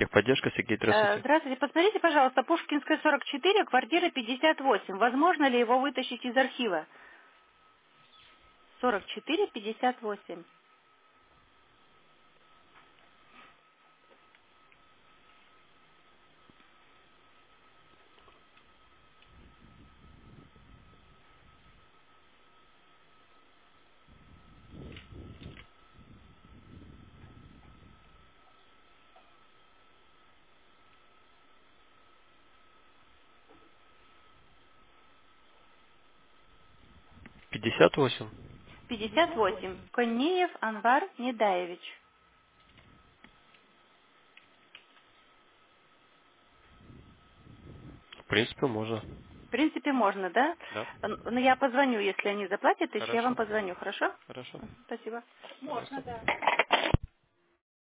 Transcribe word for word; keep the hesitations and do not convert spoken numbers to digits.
Техподдержка, Сергей, Э, здравствуйте. Здравствуйте, посмотрите, пожалуйста, Пушкинская, сорок четыре, квартира пятьдесят восемь. Возможно ли его вытащить из архива? сорок четыре пятьдесят восемь. пятьдесят восемь? пятьдесят восемь. Коннеев Анвар Недаевич. В принципе, можно. В принципе, можно, да? Да. Н- Но я позвоню, если они заплатят, еще я вам Хорошо. позвоню, хорошо? Хорошо. Мгм, спасибо. Пожалуйста.